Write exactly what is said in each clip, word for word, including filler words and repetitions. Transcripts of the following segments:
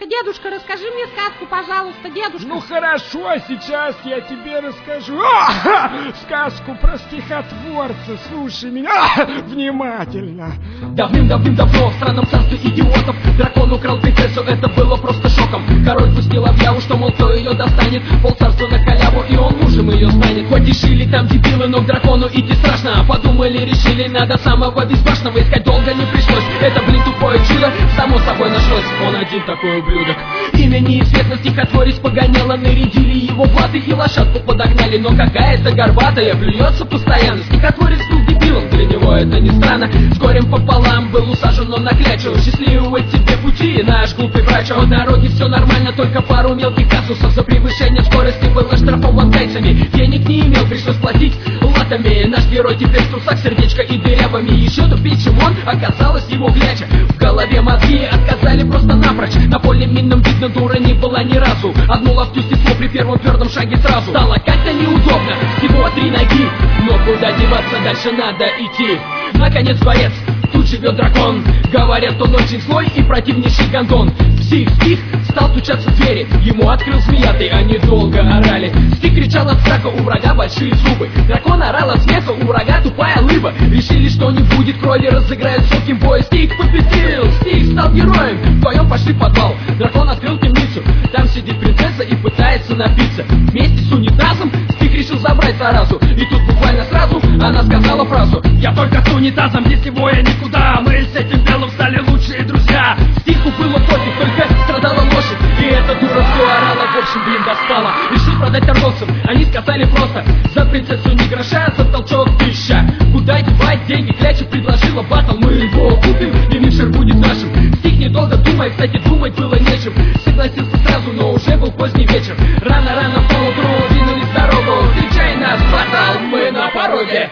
дедушка, расскажи мне сказку, пожалуйста, дедушка. Ну хорошо, сейчас я тебе расскажу а, сказку про стихотворца. Слушай меня а, внимательно. Давным-давным-давно в странном царстве идиотов дракон украл принцессу, это было просто шоком. Король пустил объяву, что, мол, кто ее достанет, полцарства на халяву, и он мужем ее станет. Хоть и шили там дебилы, но к дракону идти страшно. Подумали, решили, надо самого безбашенного искать, долго не пришлось. Это, блин, тупое чудо, само собой нашлось. Он один такой ублюдок. Имя неизвестно, стихотворец погоняло, нарядили его в латы и лошадку подогнали. Но какая-то горбатая плюется постоянно. Стихотворец был дебилом, для него это не странно. С горем пополам был усажен он на клячу. Счастливого тебе пути, наш глупый врач. По дороге все нормально, только пару мелких казусов. За превышение скорости был оштрафован тайцами. Денег не имел, пришлось платить латами. Наш герой теперь в трусах, сердечко и дырявыми. Еще тупее, чем он, оказалось его гляча. В голове мозги отказали просто напрочь. На поле минном видно, дура не была ни разу. Одну лаптю стекло при первом твердом шаге сразу. Стало как-то неудобно, всего три ноги. Но куда деваться, дальше надо идти. Наконец боец, тут живет дракон. Говорят, он очень злой и противнейший гондон. Псих, стих, стал стучаться в двери. Ему открыл змеятый, они долго орали. Стих кричал от страха, у врага большие зубы. Дракон орал от смеха, у врага тупая лыба. Решили, что не будет крови, разыграют соким бой. Стих победил, стих стал героем. Вдвоем пошли в подвал, дракон открыл темницу. Там сидит принцесса и пытается напиться. Вместе с унитазом стих решил забрать заразу. И тут буквально сразу она сказала фразу: я только с унитазом, без него я никуда. Мы с этим белым стали лучшие друзья. Стиху было пофиг, только страдала лошадь. И эта дура все орала, в общем, блин, достала. Решили продать торговцам, они сказали просто: за принцессу не гроша, за толчок тысяча. Куда девать деньги, кляча предложила батл. Мы его купим, и Мишер будет нашим. Стих недолго думая, кстати, думать было нечем. Согласился сразу, но уже был поздний вечер. Рано-рано поутру двинулись в дорогу. Встречай нас, батл, мы на пороге.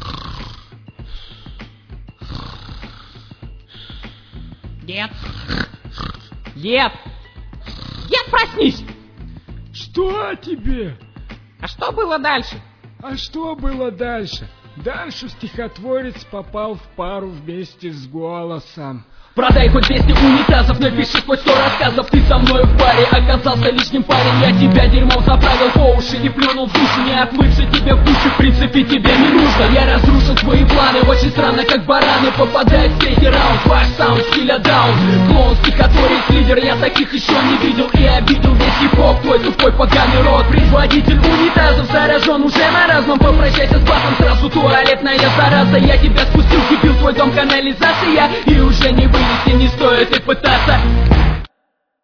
Дед! Дед! Дед, проснись! Что тебе? А что было дальше? А что было дальше? Дальше стихотворец попал в пару вместе с голосом. Продай хоть двести унитазов, напиши хоть сто рассказов. Ты со мной в паре оказался лишним парень. Я тебя дерьмом заправил по уши и плюнул в душу. Не отмывши тебе в душе, в принципе тебе не нужно. Я разрушил твои планы, очень странно, как бараны попадают в третий раунд. Ваш саунд стиля даун. Клоун, стихотворец, лидер, я таких еще не видел. И обидел весь хип-хоп, твой тупой поганый рот. Предводитель унитазов заражен уже маразмом. Попрощайся с басом, сразу туалетная зараза. Я тебя спустил, кипил твой дом канализация. И уже не вы, если не стоит и пытаться.